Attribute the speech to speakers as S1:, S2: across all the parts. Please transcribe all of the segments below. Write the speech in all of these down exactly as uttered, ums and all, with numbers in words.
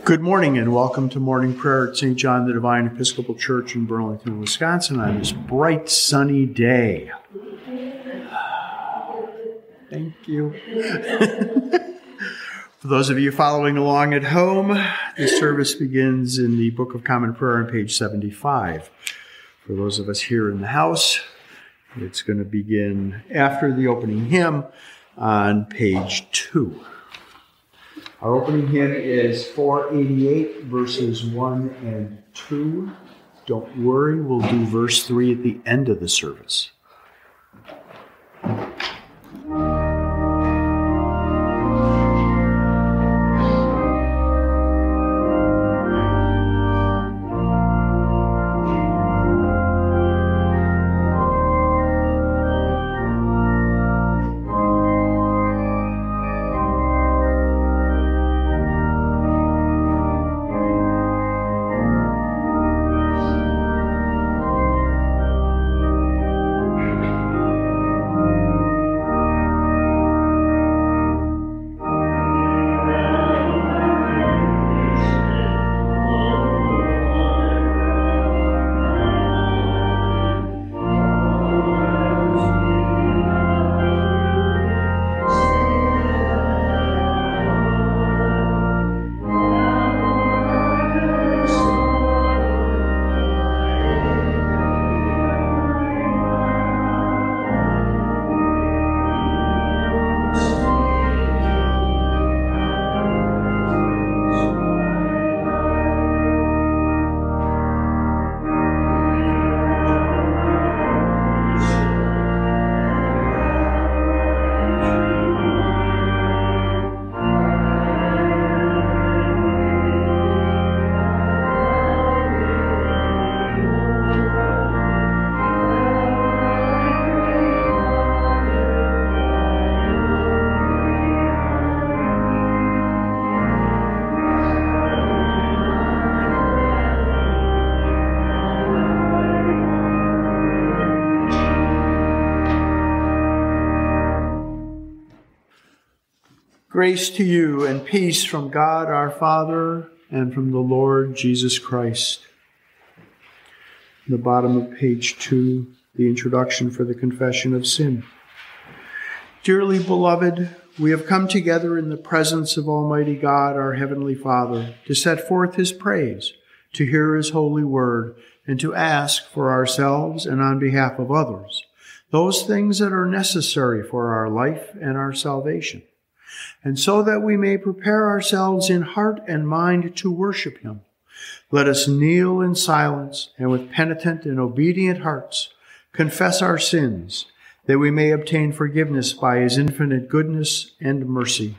S1: Good morning and welcome to morning prayer at Saint John the Divine Episcopal Church in Burlington, Wisconsin on this bright sunny day. Thank you. For those of you following along at home, this service begins in the Book of Common Prayer on page seventy-five. For those of us here in the house, it's going to begin after the opening hymn on page two. Our opening hymn is four eighty-eight, verses one and two. Don't worry, we'll do verse three at the end of the service. Grace to you and peace from God our Father and from the Lord Jesus Christ. In the bottom of page two, the introduction for the confession of sin. Dearly beloved, we have come together in the presence of Almighty God, our Heavenly Father, to set forth His praise, to hear His holy word, and to ask for ourselves and on behalf of others those things that are necessary for our life and our salvation. And so that we may prepare ourselves in heart and mind to worship Him, let us kneel in silence and with penitent and obedient hearts confess our sins, that we may obtain forgiveness by His infinite goodness and mercy.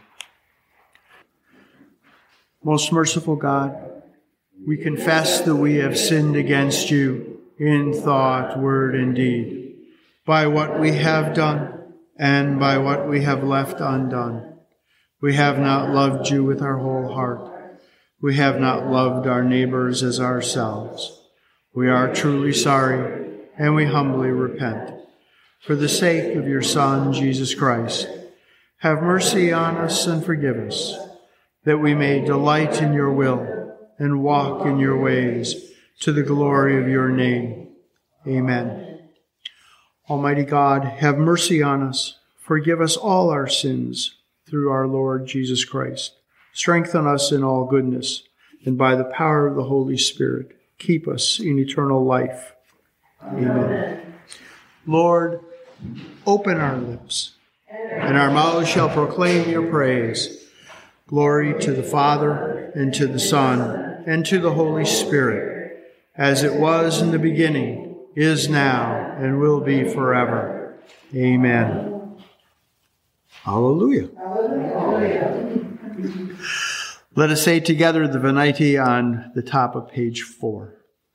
S1: Most merciful God, we confess that we have sinned against you in thought, word, and deed, by what we have done and by what we have left undone. We have not loved you with our whole heart. We have not loved our neighbors as ourselves. We are truly sorry, and we humbly repent. For the sake of your Son, Jesus Christ, have mercy on us and forgive us, that we may delight in your will and walk in your ways to the glory of your name. Amen. Almighty God, have mercy on us. Forgive us all our sins, through our Lord Jesus Christ. Strengthen us in all goodness, and by the power of the Holy Spirit, keep us in eternal life. Amen. Amen. Lord, open our lips, and our mouths shall proclaim your praise. Glory to the Father, and to the Son, and to the Holy Spirit, as it was in the beginning, is now, and will be forever. Amen. Hallelujah. Hallelujah. Let us say together the Venite on the top of page four.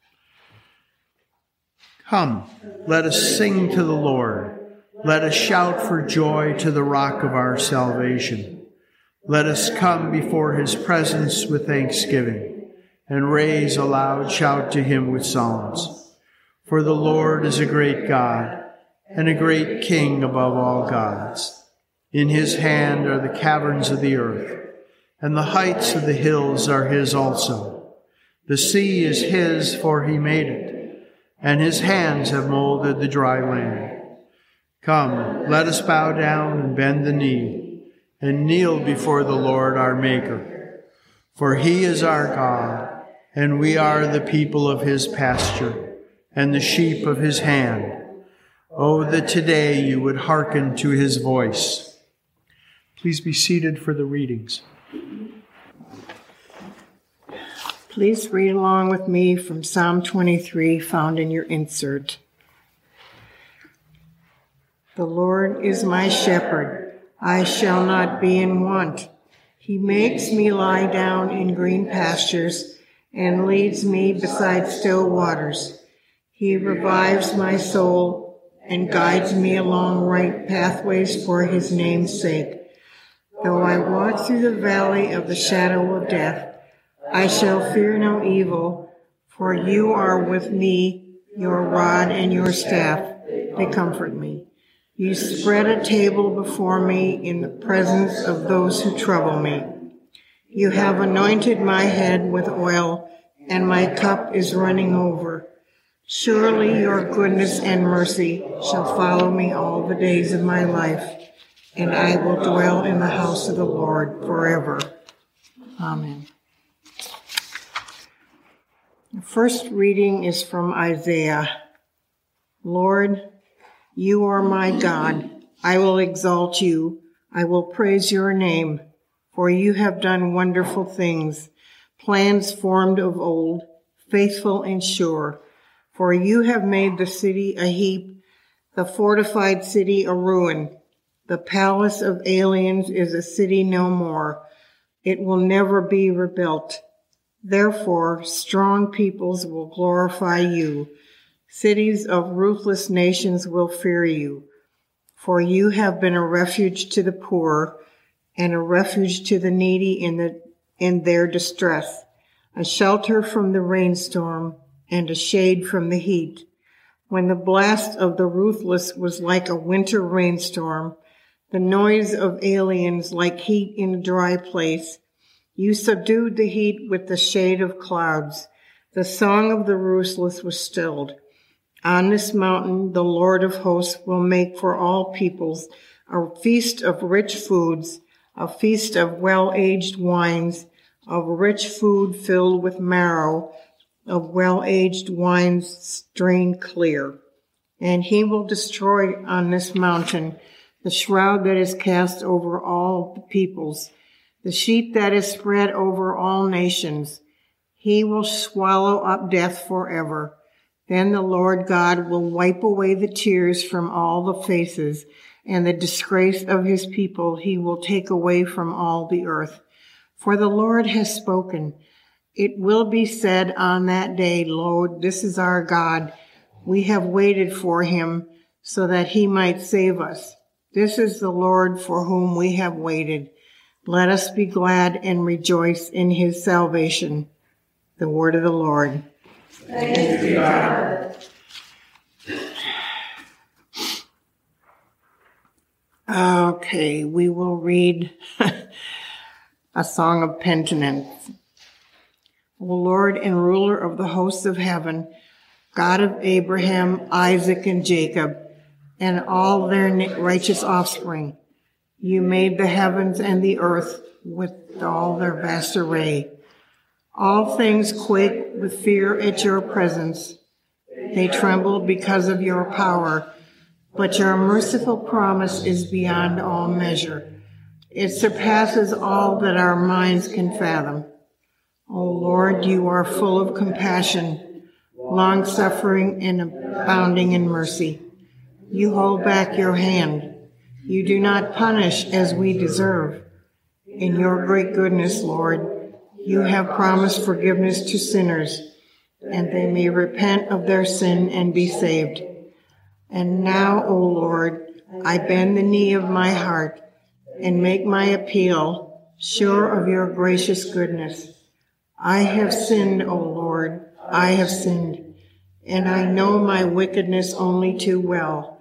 S1: Come, let us sing to the Lord. Let us shout for joy to the rock of our salvation. Let us come before his presence with thanksgiving and raise a loud shout to him with psalms. For the Lord is a great God and a great King above all gods. In his hand are the caverns of the earth, and the heights of the hills are his also. The sea is his, for he made it, and his hands have molded the dry land. Come, let us bow down and bend the knee, and kneel before the Lord our Maker. For he is our God, and we are the people of his pasture, and the sheep of his hand. Oh, that today you would hearken to his voice. Please be seated for the readings.
S2: Please read along with me from Psalm twenty-three, found in your insert. The Lord is my shepherd, I shall not be in want. He makes me lie down in green pastures and leads me beside still waters. He revives my soul and guides me along right pathways for his name's sake. Though I walk through the valley of the shadow of death, I shall fear no evil, for you are with me, your rod and your staff, they comfort me. You spread a table before me in the presence of those who trouble me. You have anointed my head with oil, and my cup is running over. Surely your goodness and mercy shall follow me all the days of my life, and I will dwell in the house of the Lord forever. Amen. The first reading is from Isaiah. Lord, you are my God. I will exalt you. I will praise your name, for you have done wonderful things, plans formed of old, faithful and sure. For you have made the city a heap, the fortified city a ruin. The palace of aliens is a city no more. It will never be rebuilt. Therefore, strong peoples will glorify you. Cities of ruthless nations will fear you. For you have been a refuge to the poor and a refuge to the needy in, the, in their distress, a shelter from the rainstorm and a shade from the heat. When the blast of the ruthless was like a winter rainstorm, the noise of aliens like heat in a dry place, you subdued the heat with the shade of clouds. The song of the ruthless was stilled. On this mountain, the Lord of hosts will make for all peoples a feast of rich foods, a feast of well-aged wines, of rich food filled with marrow, of well-aged wines strained clear. And he will destroy on this mountain the shroud that is cast over all the peoples, the sheet that is spread over all nations. He will swallow up death forever. Then the Lord God will wipe away the tears from all the faces, and the disgrace of his people he will take away from all the earth. For the Lord has spoken. It will be said on that day, Lord, this is our God. We have waited for him so that he might save us. This is the Lord for whom we have waited. Let us be glad and rejoice in his salvation. The word of the Lord.
S3: Thanks be God.
S2: Okay, we will read a song of penitence. O Lord and ruler of the hosts of heaven, God of Abraham, Isaac, and Jacob, and all their righteous offspring, you made the heavens and the earth with all their vast array. All things quake with fear at your presence. They tremble because of your power, but your merciful promise is beyond all measure. It surpasses all that our minds can fathom. O Lord, you are full of compassion, long-suffering and abounding in mercy. You hold back your hand. You do not punish as we deserve. In your great goodness, Lord, you have promised forgiveness to sinners, and they may repent of their sin and be saved. And now, O Lord, I bend the knee of my heart and make my appeal, sure of your gracious goodness. I have sinned, O Lord, I have sinned, and I know my wickedness only too well.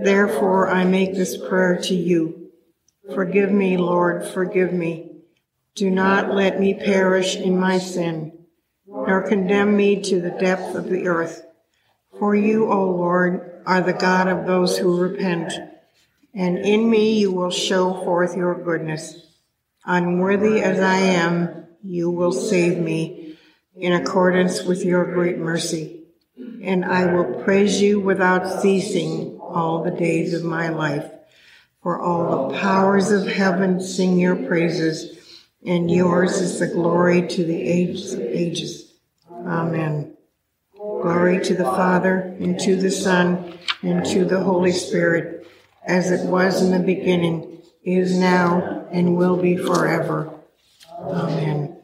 S2: Therefore I make this prayer to you. Forgive me, Lord, forgive me. Do not let me perish in my sin, nor condemn me to the depth of the earth. For you, O Lord, are the God of those who repent, and in me you will show forth your goodness. Unworthy as I am, you will save me in accordance with your great mercy, and I will praise you without ceasing all the days of my life. For all the powers of heaven sing your praises, and yours is the glory to the ages of ages. Amen. Glory to the Father, and to the Son, and to the Holy Spirit, as it was in the beginning, is now, and will be forever. Amen.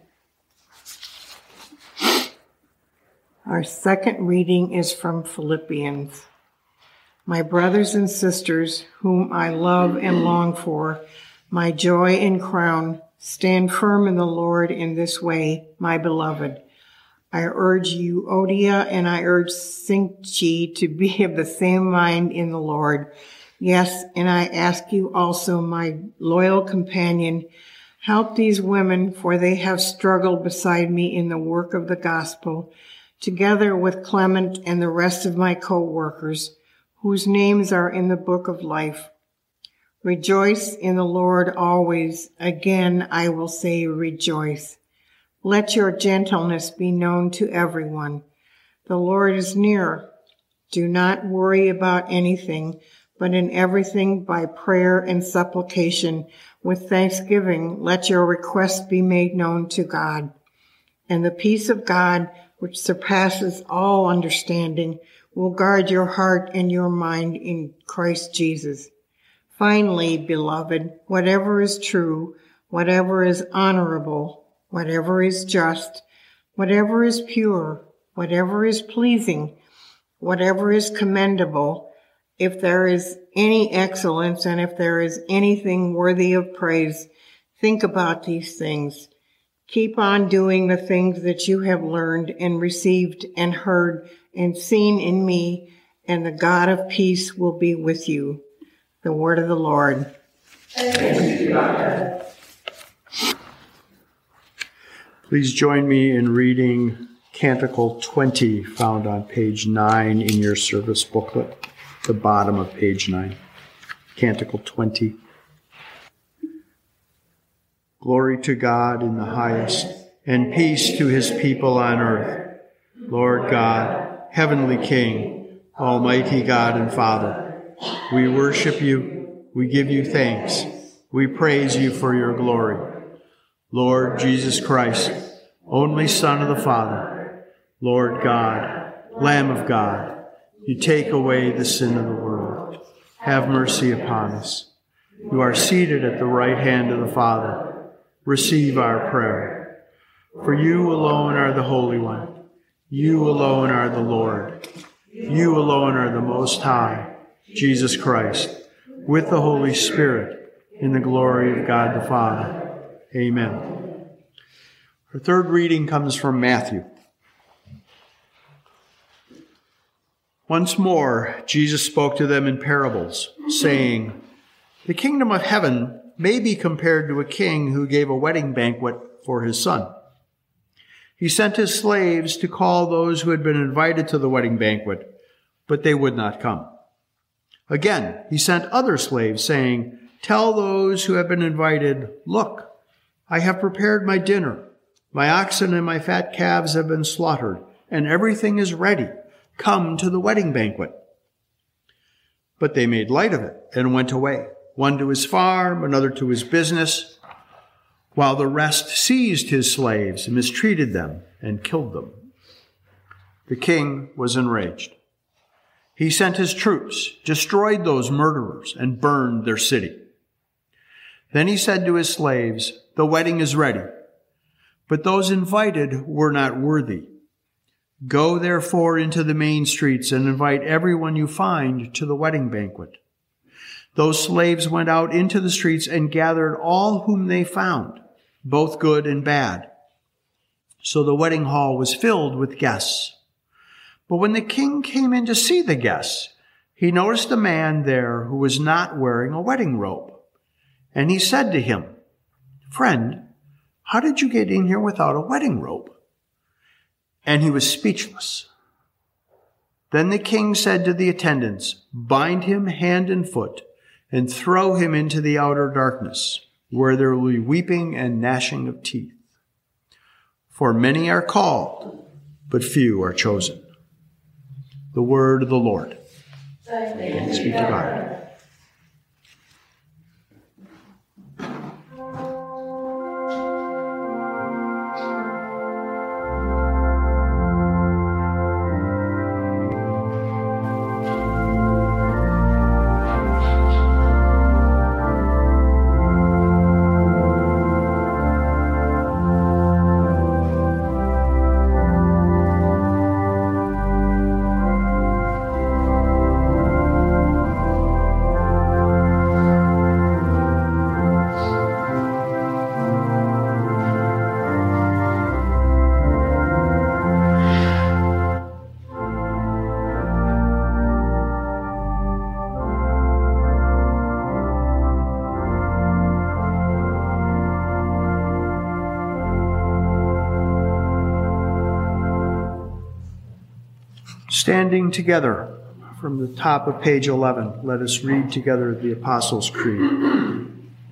S2: Our second reading is from Philippians. My brothers and sisters, whom I love and long for, my joy and crown, stand firm in the Lord in this way, my beloved. I urge you, Euodia, and I urge Syntyche to be of the same mind in the Lord. Yes, and I ask you also, my loyal companion, help these women, for they have struggled beside me in the work of the gospel, together with Clement and the rest of my co-workers, whose names are in the book of life. Rejoice in the Lord always. Again, I will say rejoice. Let your gentleness be known to everyone. The Lord is near. Do not worry about anything, but in everything by prayer and supplication, with thanksgiving, let your requests be made known to God. And the peace of God, which surpasses all understanding, will guard your heart and your mind in Christ Jesus. Finally, beloved, whatever is true, whatever is honorable, whatever is just, whatever is pure, whatever is pleasing, whatever is commendable, if there is any excellence and if there is anything worthy of praise, think about these things. Keep on doing the things that you have learned and received and heard and seen in me, and the God of peace will be with you. The word of the Lord.
S3: Thanks be to God.
S1: Please join me in reading Canticle twenty, found on page nine in your service booklet, the bottom of page nine. Canticle twenty. Glory to God in the highest, and peace to his people on earth. Lord God, heavenly King, almighty God and Father, we worship you, we give you thanks, we praise you for your glory. Lord Jesus Christ, only Son of the Father, Lord God, Lamb of God, you take away the sin of the world. Have mercy upon us. You are seated at the right hand of the Father. Receive our prayer. For you alone are the Holy One. You alone are the Lord. You alone are the Most High, Jesus Christ, with the Holy Spirit, in the glory of God the Father. Amen. Our third reading comes from Matthew. Once more, Jesus spoke to them in parables, saying, "The kingdom of heaven may be compared to a king who gave a wedding banquet for his son. He sent his slaves to call those who had been invited to the wedding banquet, but they would not come. Again, he sent other slaves, saying, 'Tell those who have been invited, look, I have prepared my dinner. My oxen and my fat calves have been slaughtered, and everything is ready. Come to the wedding banquet.' But they made light of it and went away, one to his farm, another to his business, while the rest seized his slaves, mistreated them, and killed them. The king was enraged. He sent his troops, destroyed those murderers, and burned their city. Then he said to his slaves, 'The wedding is ready, but those invited were not worthy. Go therefore into the main streets and invite everyone you find to the wedding banquet.' Those slaves went out into the streets and gathered all whom they found, both good and bad. So the wedding hall was filled with guests. But when the king came in to see the guests, he noticed a man there who was not wearing a wedding robe. And he said to him, 'Friend, how did you get in here without a wedding robe?" And he was speechless. Then the king said to the attendants, "Bind him hand and foot and throw him into the outer darkness, where there will be weeping and gnashing of teeth. For many are called, but few are chosen." The word of the Lord. Thanks be to God. Standing together from the top of page eleven, let us read together the Apostles' Creed.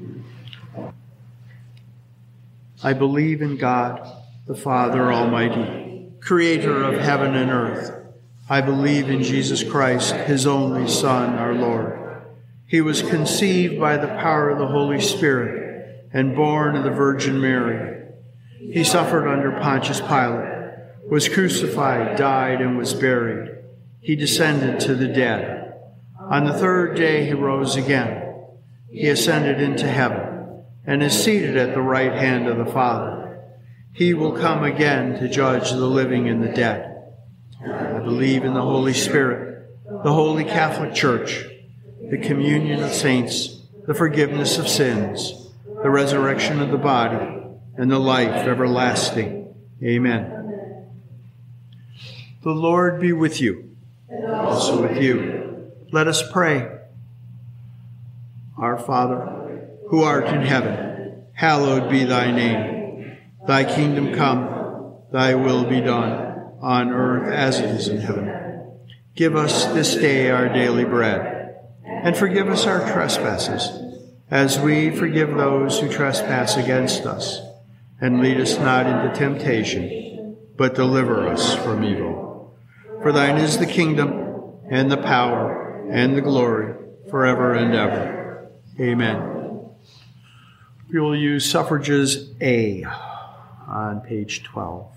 S1: I believe in God, the Father Almighty, creator of heaven and earth. I believe in Jesus Christ, his only Son, our Lord. He was conceived by the power of the Holy Spirit and born of the Virgin Mary. He suffered under Pontius Pilate, was crucified, died, and was buried. He descended to the dead. On the third day he rose again. He ascended into heaven and is seated at the right hand of the Father. He will come again to judge the living and the dead. I believe in the Holy Spirit, the Holy Catholic Church, the communion of saints, the forgiveness of sins, the resurrection of the body, and the life everlasting. Amen. The Lord be with you, also with you. Let us pray. Our Father, who art in heaven, hallowed be thy name. Thy kingdom come, thy will be done, on earth as it is in heaven. Give us this day our daily bread, and forgive us our trespasses, as we forgive those who trespass against us. And lead us not into temptation, but deliver us from evil. For thine is the kingdom, and the power, and the glory, forever and ever. Amen. We will use suffrages A on page twelve.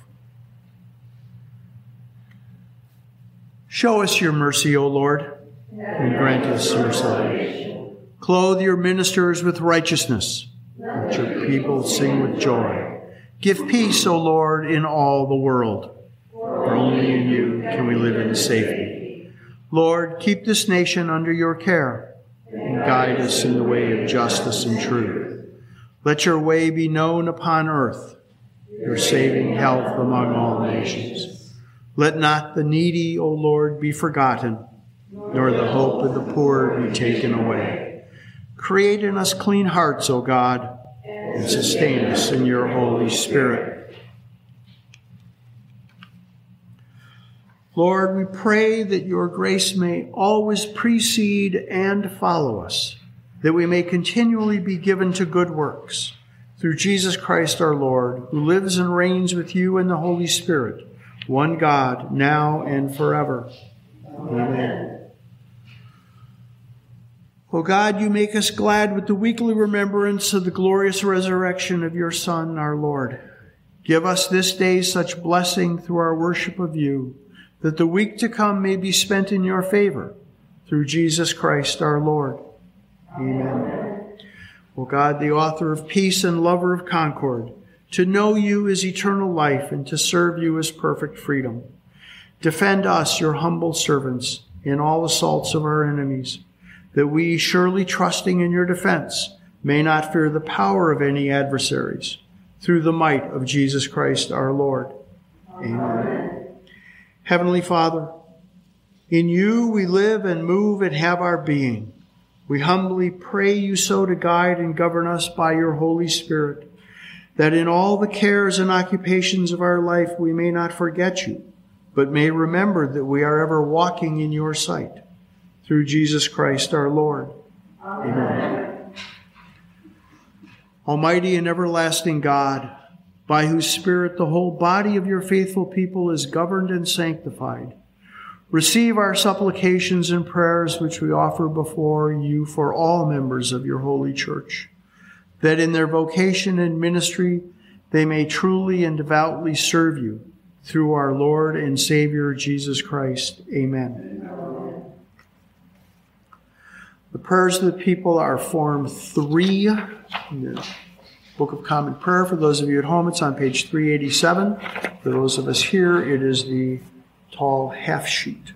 S1: Show us your mercy, O Lord, and grant us your salvation. Clothe your ministers with righteousness. Let your people sing with joy. Give peace, O Lord, in all the world. For only in you can we live in safety. Lord, keep this nation under your care and guide us in the way of justice and truth. Let your way be known upon earth, your saving health among all nations. Let not the needy, O Lord, be forgotten, nor the hope of the poor be taken away. Create in us clean hearts, O God, and sustain us in your Holy Spirit. Lord, we pray that your grace may always precede and follow us, that we may continually be given to good works. Through Jesus Christ our Lord, who lives and reigns with you in the Holy Spirit, one God, now and forever. Amen. O God, you make us glad with the weekly remembrance of the glorious resurrection of your Son, our Lord. Give us this day such blessing through our worship of you, that the week to come may be spent in your favor, through Jesus Christ our Lord. Amen. O God, the author of peace and lover of concord, to know you is eternal life, and to serve you is perfect freedom. Defend us, your humble servants, in all assaults of our enemies, that we, surely trusting in your defense, may not fear the power of any adversaries, through the might of Jesus Christ our Lord. Amen. Heavenly Father, in you we live and move and have our being. We humbly pray you so to guide and govern us by your Holy Spirit, that in all the cares and occupations of our life we may not forget you, but may remember that we are ever walking in your sight. Through Jesus Christ our Lord. Amen. Amen. Almighty and everlasting God, by whose Spirit the whole body of your faithful people is governed and sanctified, receive our supplications and prayers which we offer before you for all members of your holy church, that in their vocation and ministry they may truly and devoutly serve you, through our Lord and Savior Jesus Christ. Amen. Amen. The prayers of the people are Form three in the Book of Common Prayer. For those of you at home, it's on page three eighty-seven. For those of us here, it is the tall half sheet.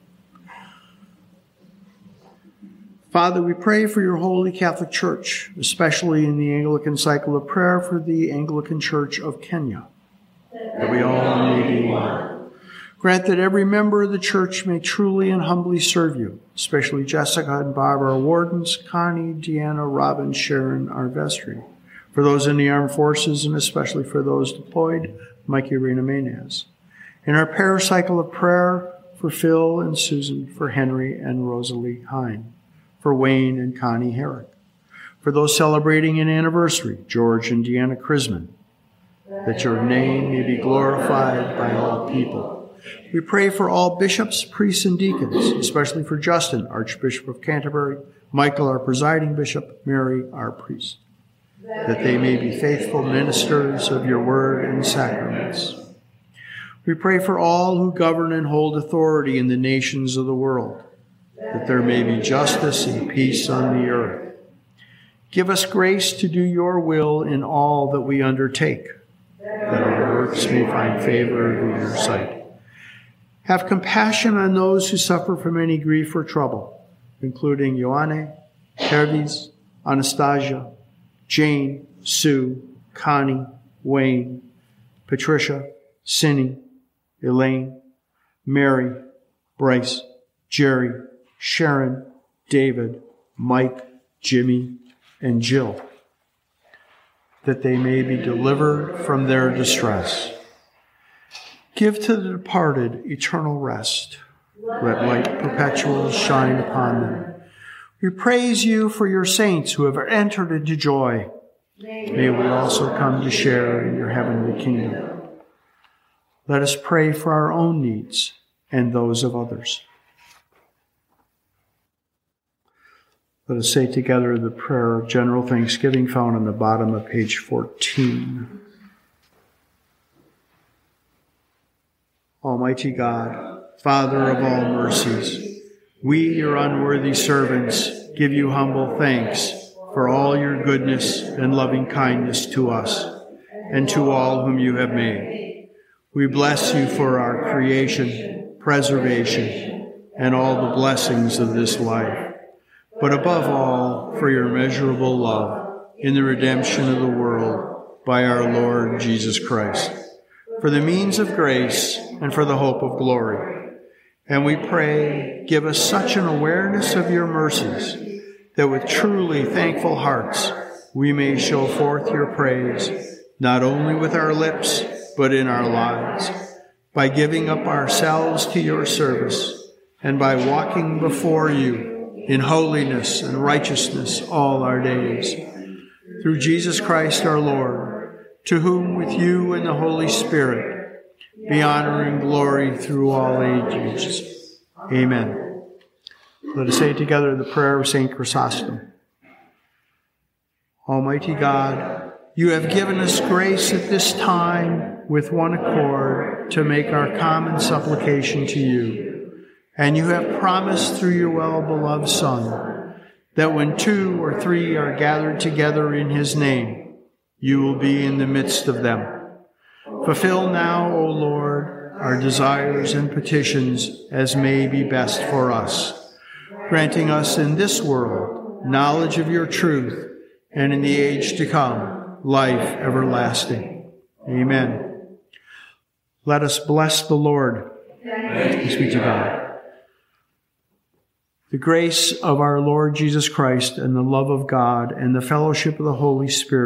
S1: Father, we pray for your holy Catholic Church, especially in the Anglican cycle of prayer for the Anglican Church of Kenya, that we all may be one. Grant that every member of the church may truly and humbly serve you, especially Jessica and Barbara, our wardens, Connie, Deanna, Robin, Sharon, our vestry. For those in the armed forces, and especially for those deployed, Mikey Rena Maynaz. In our paracycle of prayer, for Phil and Susan, for Henry and Rosalie Hine, for Wayne and Connie Herrick. For those celebrating an anniversary, George and Deanna Chrisman, that your name may be glorified by all people. We pray for all bishops, priests, and deacons, especially for Justin, Archbishop of Canterbury, Michael, our presiding bishop, Mary, our priest, that they may be faithful ministers of your word and sacraments. We pray for all who govern and hold authority in the nations of the world, that there may be justice and peace on the earth. Give us grace to do your will in all that we undertake, that our works may find favor in your sight. Have compassion on those who suffer from any grief or trouble, including Ioane, Hervis, Anastasia, Jane, Sue, Connie, Wayne, Patricia, Cindy, Elaine, Mary, Bryce, Jerry, Sharon, David, Mike, Jimmy, and Jill, that they may be delivered from their distress. Give to the departed eternal rest. Let light perpetual shine upon them. We praise you for your saints who have entered into joy. May we also come to share in your heavenly kingdom. Let us pray for our own needs and those of others. Let us say together the prayer of general thanksgiving found on the bottom of page fourteen. Almighty God, Father of all mercies, we, your unworthy servants, give you humble thanks for all your goodness and loving kindness to us and to all whom you have made. We bless you for our creation, preservation, and all the blessings of this life, but above all, for your immeasurable love in the redemption of the world by our Lord Jesus Christ, for the means of grace and for the hope of glory. And we pray, give us such an awareness of your mercies that with truly thankful hearts we may show forth your praise, not only with our lips, but in our lives, by giving up ourselves to your service and by walking before you in holiness and righteousness all our days. Through Jesus Christ our Lord, to whom with you and the Holy Spirit be honor and glory through all ages. Amen. Let us say together the prayer of Saint Chrysostom. Almighty God, you have given us grace at this time with one accord to make our common supplication to you. And you have promised through your well-beloved Son that when two or three are gathered together in his name, you will be in the midst of them. Fulfill now, O Lord, our desires and petitions as may be best for us, granting us in this world knowledge of your truth, and in the age to come, life everlasting. Amen. Let us bless the Lord. Thanks be to God. The grace of our Lord Jesus Christ and the love of God and the fellowship of the Holy Spirit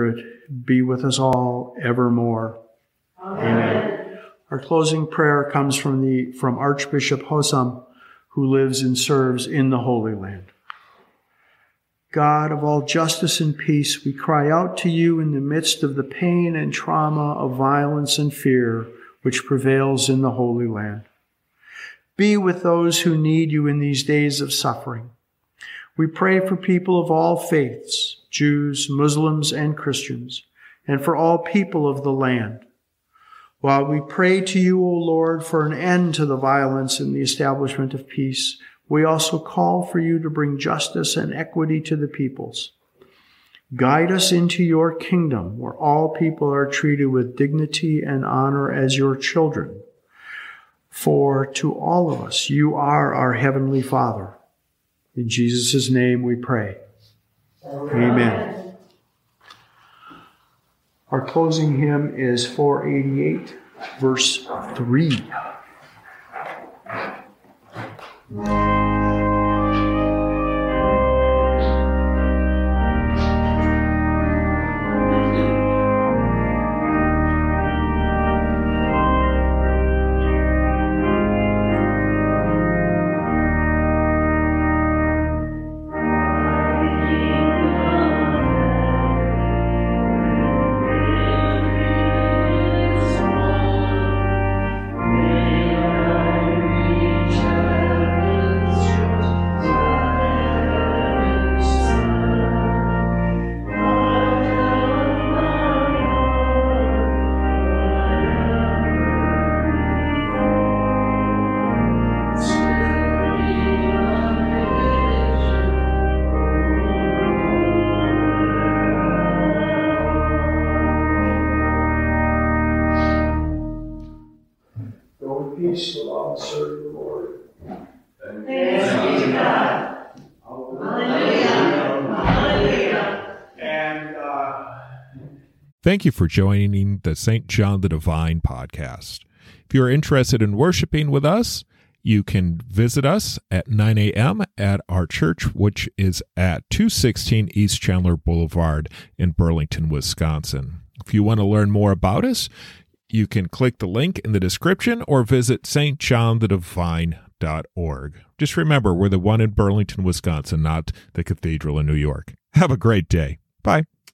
S1: be with us all evermore. Amen. Our closing prayer comes from the from Archbishop Hossam, who lives and serves in the Holy Land. God of all justice and peace, we cry out to you in the midst of the pain and trauma of violence and fear which prevails in the Holy Land. Be with those who need you in these days of suffering. We pray for people of all faiths, Jews, Muslims, and Christians, and for all people of the land. While we pray to you, O Lord, for an end to the violence and the establishment of peace, we also call for you to bring justice and equity to the peoples. Guide us into your kingdom, where all people are treated with dignity and honor as your children. For to all of us, you are our Heavenly Father. In Jesus' name we pray. Amen. Amen. Our closing hymn is four eighty-eight, verse three. Peace will all serve the Lord.
S3: Thanks be to God. Hallelujah. Hallelujah.
S1: And uh...
S4: thank you for joining the Saint John the Divine podcast. If you're interested in worshiping with us, you can visit us at nine a.m. at our church, which is at two sixteen East Chandler Boulevard in Burlington, Wisconsin. If you want to learn more about us, you can click the link in the description or visit s t john the divine dot org. Just remember, we're the one in Burlington, Wisconsin, not the cathedral in New York. Have a great day. Bye.